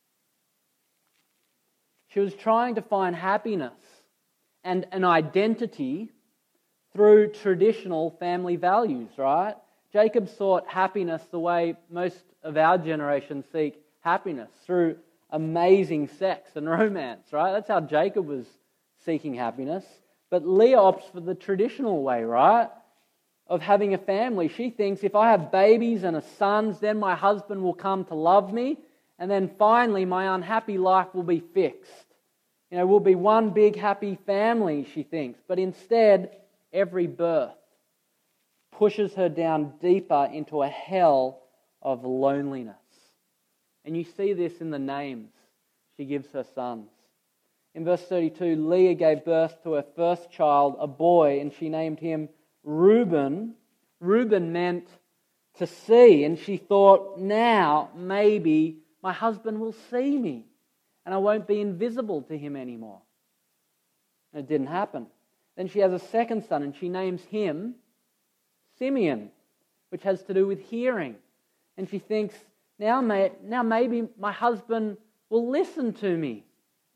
She was trying to find happiness and an identity through traditional family values, right? Jacob sought happiness the way most of our generation seek happiness, through amazing sex and romance, right? That's how Jacob was seeking happiness. But Leah opts for the traditional way, right? Of having a family. She thinks, if I have babies and a sons, then my husband will come to love me, and then finally my unhappy life will be fixed. You know, we'll be one big happy family, she thinks. But instead, every birth pushes her down deeper into a hell of loneliness. And you see this in the names she gives her sons. In verse thirty-two, Leah gave birth to her first child, a boy, and she named him Reuben. Reuben meant to see, and she thought, now maybe my husband will see me and I won't be invisible to him anymore. And it didn't happen. Then she has a second son and she names him Simeon, which has to do with hearing. And she thinks, now, may, now maybe my husband will listen to me.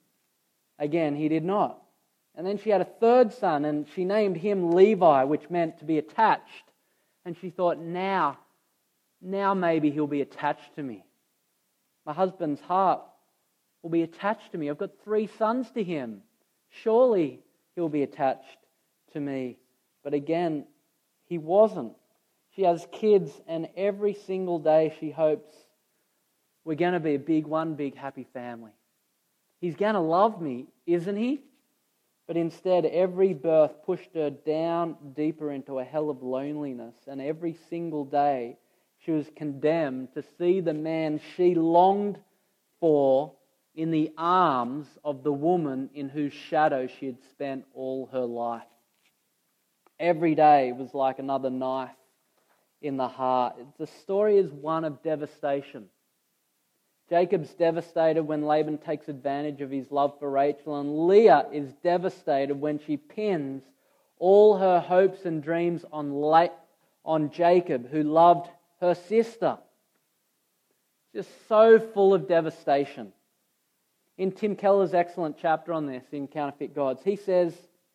Again, he did not. And then she had a third son and she named him Levi, which meant to be attached. And she thought, now, now maybe he'll be attached to me. My husband's heart will be attached to me. I've got three sons to him. Surely he'll be attached to me. But again, he wasn't. She has kids, and every single day she hopes we're going to be a big, one big happy family. He's going to love me, isn't he? But instead, every birth pushed her down deeper into a hell of loneliness, and every single day she was condemned to see the man she longed for in the arms of the woman in whose shadow she had spent all her life. Every day was like another knife in the heart. The story is one of devastation. Jacob's devastated when Laban takes advantage of his love for Rachel, and Leah is devastated when she pins all her hopes and dreams on, La- on Jacob, who loved her sister. Just so full of devastation. In Tim Keller's excellent chapter on this in Counterfeit Gods, he says,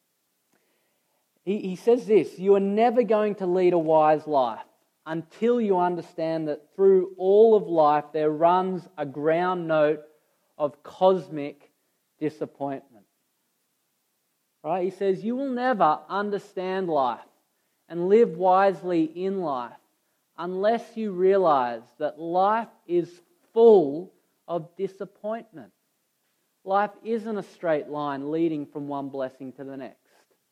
he, he says this, you are never going to lead a wise life until you understand that through all of life there runs a ground note of cosmic disappointment. Right? He says you will never understand life and live wisely in life unless you realize that life is full of disappointment. Life isn't a straight line leading from one blessing to the next.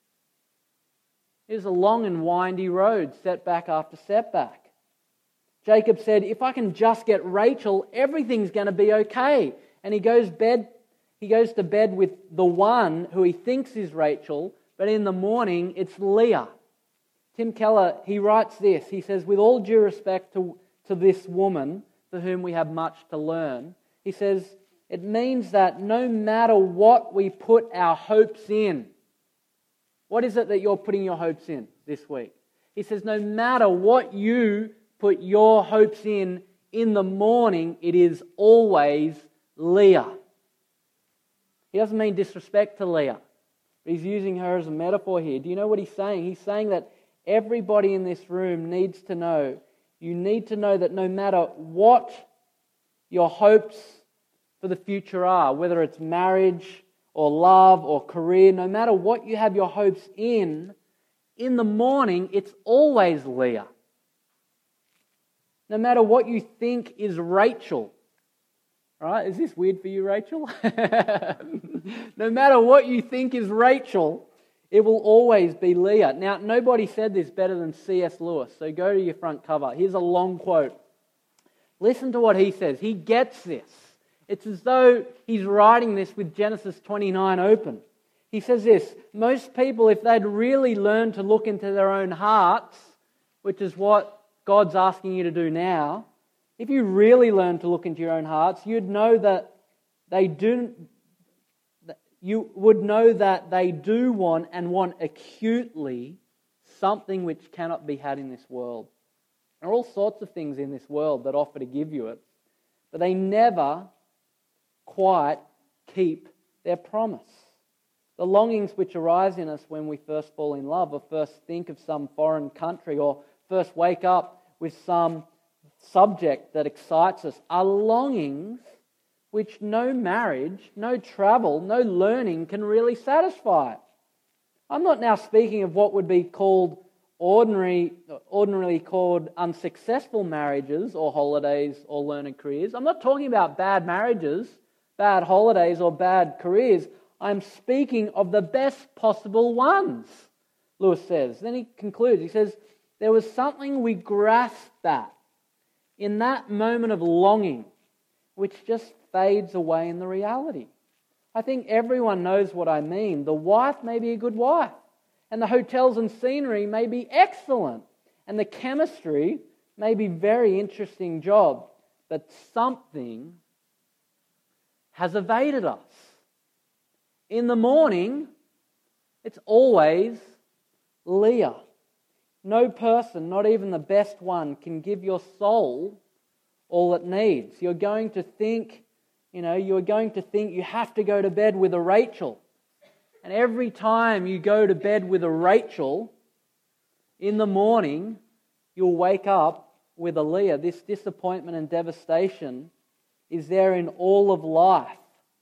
It is a long and windy road, setback after setback. Jacob said, if I can just get Rachel, everything's going to be okay. And he goes bed, he goes to bed with the one who he thinks is Rachel, but in the morning it's Leah. Tim Keller, he writes this. He says, with all due respect to, to this woman, for whom we have much to learn, he says, it means that no matter what we put our hopes in, what is it that you're putting your hopes in this week? He says, no matter what you put your hopes in, in the morning, it is always Leah. He doesn't mean disrespect to Leah. He's using her as a metaphor here. Do you know what he's saying? He's saying that everybody in this room needs to know, you need to know that no matter what your hopes for the future are, whether it's marriage or love or career, no matter what you have your hopes in, in the morning, it's always Leah. No matter what you think is Rachel. Right? Is this weird for you, Rachel? No matter what you think is Rachel, it will always be Leah. Now, nobody said this better than C S Lewis, so go to your front cover. Here's a long quote. Listen to what he says. He gets this. It's as though he's writing this with Genesis twenty-nine open. He says this, most people, if they'd really learned to look into their own hearts, which is what God's asking you to do now, if you really learned to look into your own hearts, you'd know that they do, you would know that they do want and want acutely something which cannot be had in this world. There are all sorts of things in this world that offer to give you it, but they never quite keep their promise. The longings which arise in us when we first fall in love, or first think of some foreign country, or first wake up with some subject that excites us, are longings which no marriage, no travel, no learning can really satisfy. I'm not now speaking of what would be called ordinary, ordinarily called unsuccessful marriages or holidays or learning careers. I'm not talking about bad marriages, bad holidays or bad careers. I'm speaking of the best possible ones, Lewis says. Then he concludes, he says, there was something we grasped at in that moment of longing, which just fades away in the reality. I think everyone knows what I mean. The wife may be a good wife, and the hotels and scenery may be excellent, and the chemistry may be very interesting job, but something has evaded us. In the morning, it's always Leah. No person, not even the best one, can give your soul all it needs. You're going to think, you know, you're going to think you have to go to bed with a Rachel. And every time you go to bed with a Rachel, in the morning, you'll wake up with a Leah. This disappointment and devastation is there in all of life.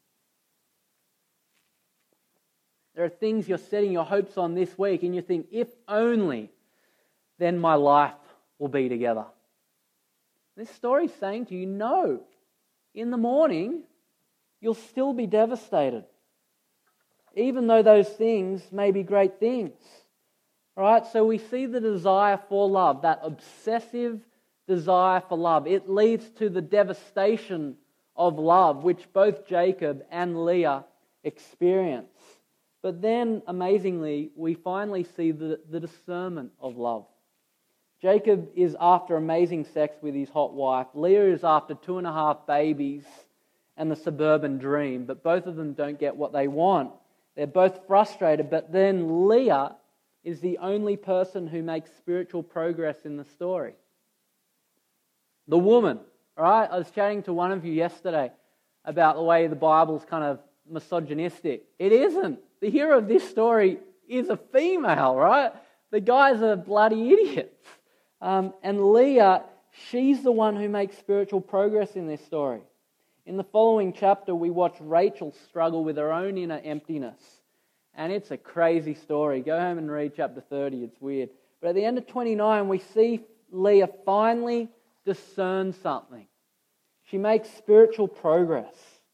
There are things you're setting your hopes on this week, and you think, if only, then my life will be together. This story is saying to you, no, in the morning, you'll still be devastated. Even though those things may be great things. All right, so we see the desire for love, that obsessive desire for love. It leads to the devastation of love, which both Jacob and Leah experience. But then, amazingly, we finally see the, the discernment of love. Jacob is after amazing sex with his hot wife. Leah is after two and a half babies and the suburban dream, but both of them don't get what they want. They're both frustrated, but then Leah is the only person who makes spiritual progress in the story. The woman, all right? I was chatting to one of you yesterday about the way the Bible's kind of misogynistic. It isn't. The hero of this story is a female, right? The guys are bloody idiots. Um, and Leah, she's the one who makes spiritual progress in this story. In the following chapter, we watch Rachel struggle with her own inner emptiness. And it's a crazy story. Go home and read chapter thirty. It's weird. But at the end of twenty-nine, we see Leah finally discern something. She makes spiritual progress.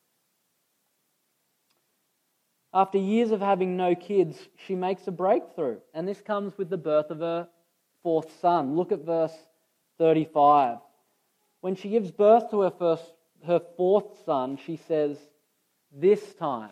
After years of having no kids, she makes a breakthrough. And this comes with the birth of her fourth son. Look at verse thirty-five. When she gives birth to her first, her fourth son, she says, this time.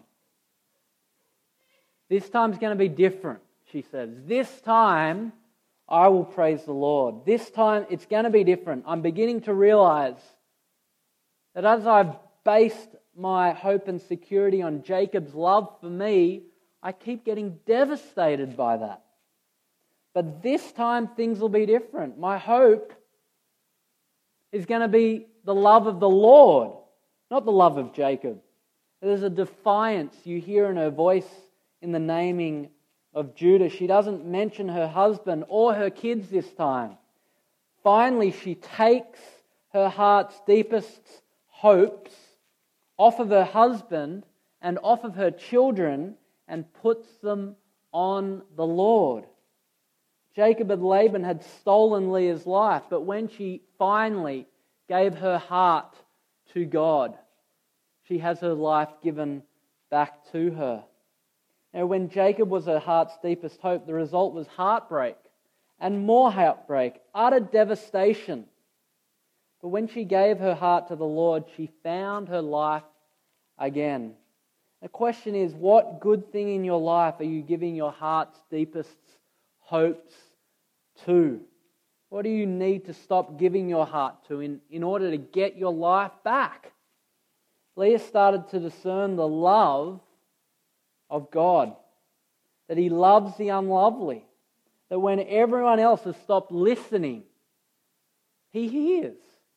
This time's going to be different, she says. This time, I will praise the Lord. This time, it's going to be different. I'm beginning to realize that as I've based my hope and security on Jacob's love for me, I keep getting devastated by that. But this time things will be different. My hope is going to be the love of the Lord, not the love of Jacob. There's a defiance you hear in her voice in the naming of Judah. She doesn't mention her husband or her kids this time. Finally, she takes her heart's deepest hopes off of her husband and off of her children and puts them on the Lord. Jacob and Laban had stolen Leah's life, but when she finally gave her heart to God, she has her life given back to her. Now, when Jacob was her heart's deepest hope, the result was heartbreak and more heartbreak, utter devastation. But when she gave her heart to the Lord, she found her life again. The question is, what good thing in your life are you giving your heart's deepest hopes to? What do you need to stop giving your heart to in, in order to get your life back? Leah started to discern the love of God, that He loves the unlovely, that when everyone else has stopped listening, he hears.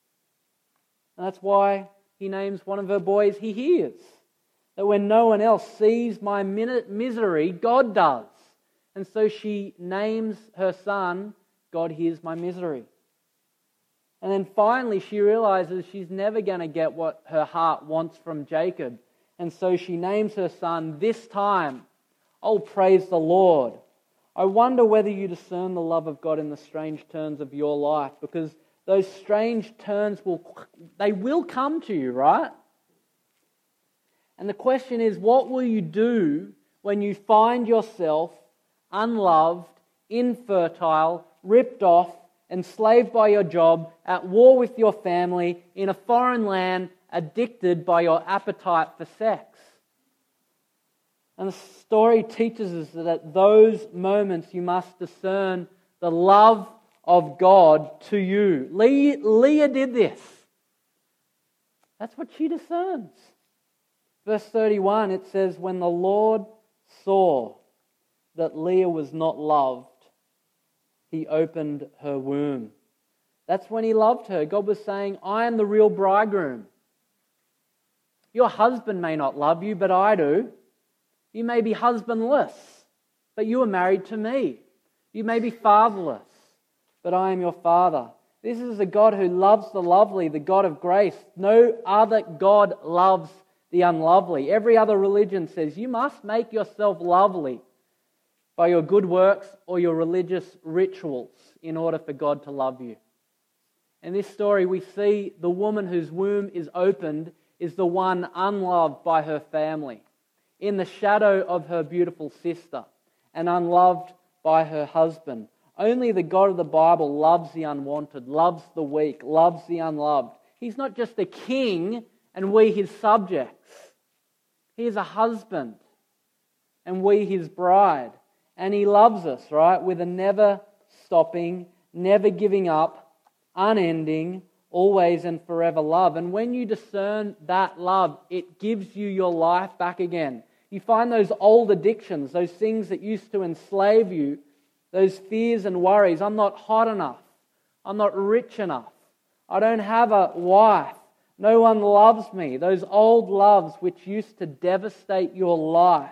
And that's why he names one of her boys, He Hears. That when no one else sees my misery, God does. And so she names her son, God Hears My Misery. And then finally she realizes she's never going to get what her heart wants from Jacob. And so she names her son this time, Oh, praise the Lord. I wonder whether you discern the love of God in the strange turns of your life, because those strange turns will, they will come to you, right? And the question is, what will you do when you find yourself unloved, infertile, ripped off, enslaved by your job, at war with your family, in a foreign land, addicted by your appetite for sex? And the story teaches us that at those moments you must discern the love of God to you. Leah, Leah did this. That's what she discerns. Verse thirty-one, it says, when the Lord saw that Leah was not loved, He opened her womb. That's when He loved her. God was saying, I am the real bridegroom. Your husband may not love you, but I do. You may be husbandless, but you are married to me. You may be fatherless, but I am your father. This is a God who loves the lovely, the God of grace. No other God loves the unlovely. Every other religion says you must make yourself lovely by your good works or your religious rituals in order for God to love you. In this story, we see the woman whose womb is opened is the one unloved by her family, in the shadow of her beautiful sister, and unloved by her husband. Only the God of the Bible loves the unwanted, loves the weak, loves the unloved. He's not just a king and we His subjects. He is a husband and we His bride. And He loves us, right, with a never stopping, never giving up, unending, always and forever love. And when you discern that love, it gives you your life back again. You find those old addictions, those things that used to enslave you, those fears and worries. I'm not hot enough. I'm not rich enough. I don't have a wife. No one loves me. Those old loves which used to devastate your life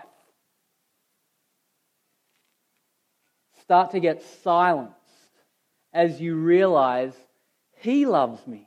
start to get silenced as you realize He loves me.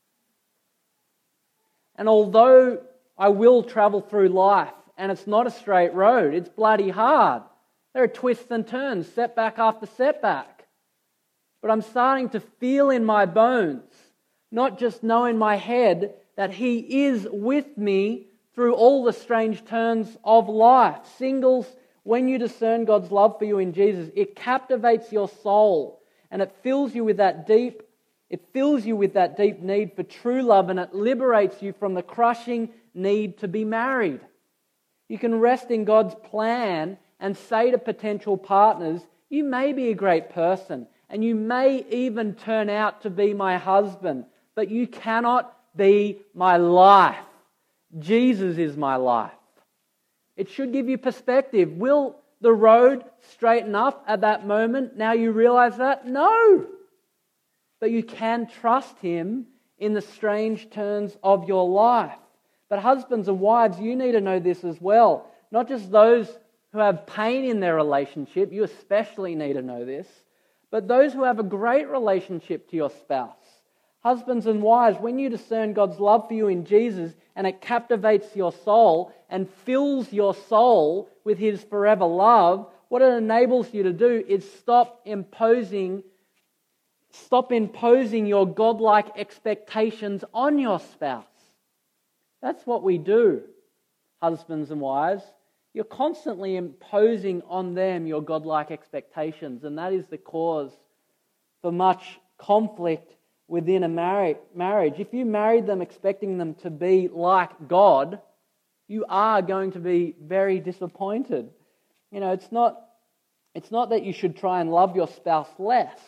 And although I will travel through life and it's not a straight road, it's bloody hard. There are twists and turns, setback after setback. But I'm starting to feel in my bones, not just know in my head, that He is with me through all the strange turns of life. Singles, when you discern God's love for you in Jesus, it captivates your soul and it fills you with that deep, it fills you with that deep need for true love, and it liberates you from the crushing need to be married. You can rest in God's plan and say to potential partners, you may be a great person and you may even turn out to be my husband, but you cannot be my life. Jesus is my life. It should give you perspective. Will the road straighten up at that moment? Now you realize that? No. But you can trust Him in the strange turns of your life. But husbands and wives, you need to know this as well. Not just those who have pain in their relationship, you especially need to know this, but those who have a great relationship to your spouse. Husbands and wives, when you discern God's love for you in Jesus and it captivates your soul and fills your soul with His forever love, what it enables you to do is stop imposing, stop imposing your godlike expectations on your spouse. That's what we do, husbands and wives. You're constantly imposing on them your godlike expectations, and that is the cause for much conflict within a marriage. If you married them expecting them to be like God, you are going to be very disappointed. You know, it's not, it's not that you should try and love your spouse less.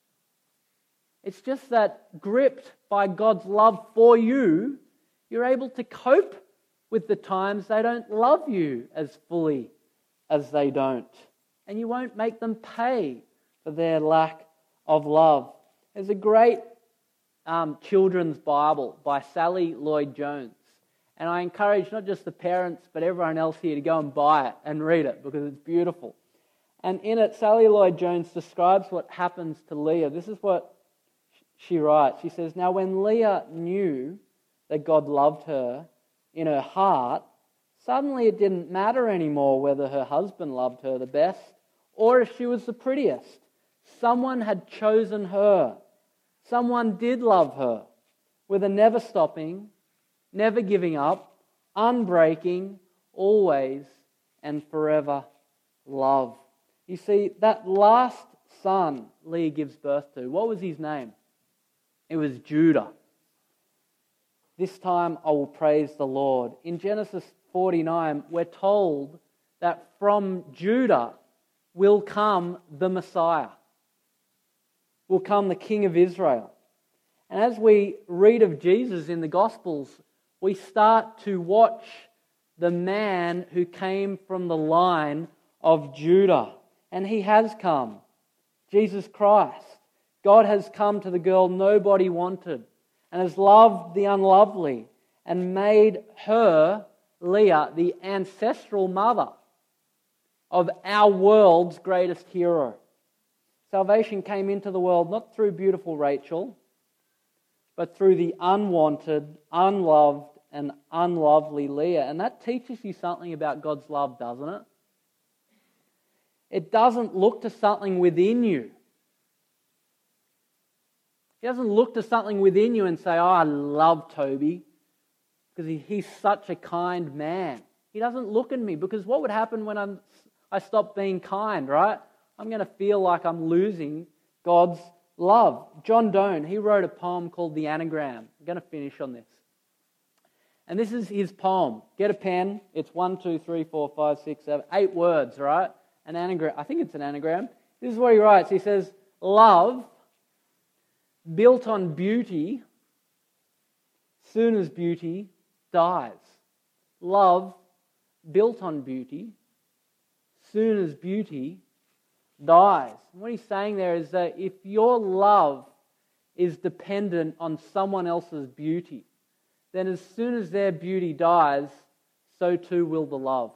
It's just that gripped by God's love for you, you're able to cope with the times they don't love you as fully as they don't. And you won't make them pay for their lack of love. There's a great um, children's Bible by Sally Lloyd-Jones. And I encourage not just the parents, but everyone else here to go and buy it and read it because it's beautiful. And in it, Sally Lloyd-Jones describes what happens to Leah. This is what she writes. She says, "Now when Leah knew that God loved her in her heart, suddenly it didn't matter anymore whether her husband loved her the best or if she was the prettiest. Someone had chosen her. Someone did love her with a never stopping, never giving up, unbreaking, always and forever love." You see, that last son Leah gives birth to, what was his name? It was Judah. "This time I will praise the Lord." In Genesis forty-nine, we're told that from Judah will come the Messiah, will come the King of Israel. And as we read of Jesus in the Gospels, we start to watch the man who came from the line of Judah. And he has come, Jesus Christ. God has come to the girl nobody wanted and has loved the unlovely and made her, Leah, the ancestral mother of our world's greatest hero. Salvation came into the world not through beautiful Rachel, but through the unwanted, unloved, and unlovely Leah. And that teaches you something about God's love, doesn't it? It doesn't look to something within you. He doesn't look to something within you and say, "Oh, I love Toby because he, he's such a kind man." He doesn't look at me because what would happen when I'm, I stop being kind, right? I'm going to feel like I'm losing God's love. John Donne, he wrote a poem called The Anagram. I'm going to finish on this. And this is his poem. Get a pen. It's one, two, three, four, five, six, seven, eight words, right? An anagram. I think it's an anagram. This is what he writes. He says, "Love built on beauty, soon as beauty dies." Love built on beauty, soon as beauty dies. And what he's saying there is that if your love is dependent on someone else's beauty, then as soon as their beauty dies, so too will the love.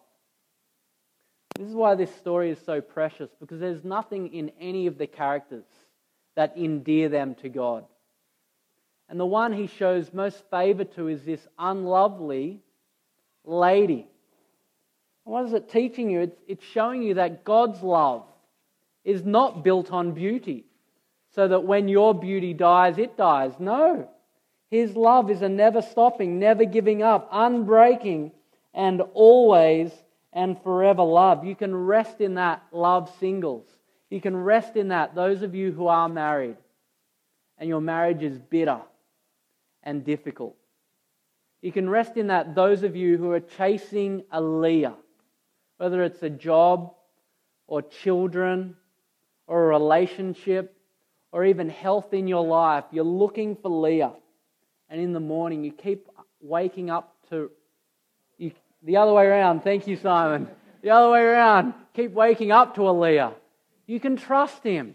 This is why this story is so precious, because there's nothing in any of the characters that endear them to God. And the one he shows most favour to is this unlovely lady. And what is it teaching you? It's, it's showing you that God's love is not built on beauty, so that when your beauty dies, it dies. No. His love is a never stopping, never giving up, unbreaking, and always and forever love. You can rest in that, love, singles. You can rest in that, those of you who are married and your marriage is bitter and difficult. You can rest in that, those of you who are chasing a Leah, whether it's a job or children or a relationship or even health in your life. You're looking for Leah, and in the morning you keep waking up to you, the other way around. Thank you, Simon. The other way around. Keep waking up to a Leah. You can trust him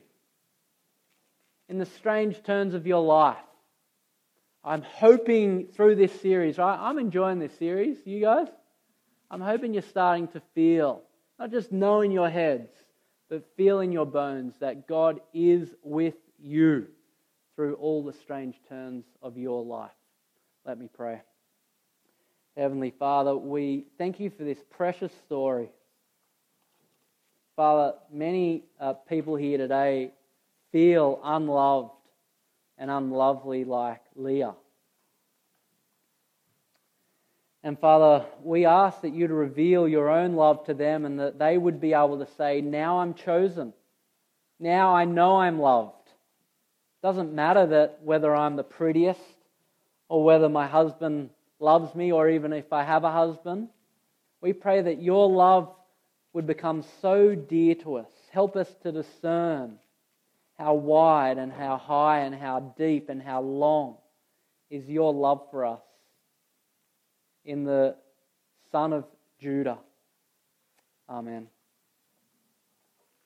in the strange turns of your life. I'm hoping through this series, right? I'm enjoying this series. You guys? I'm hoping you're starting to feel, not just know in your heads, but feel in your bones that God is with you through all the strange turns of your life. Let me pray. Heavenly Father, we thank you for this precious story. Father, many uh, people here today feel unloved and unlovely like Leah. And Father, we ask that you to reveal your own love to them and that they would be able to say, now I'm chosen. Now I know I'm loved. It doesn't matter that whether I'm the prettiest or whether my husband loves me or even if I have a husband. We pray that your love would become so dear to us. Help us to discern how wide and how high and how deep and how long is your love for us in the Son of Judah. Amen.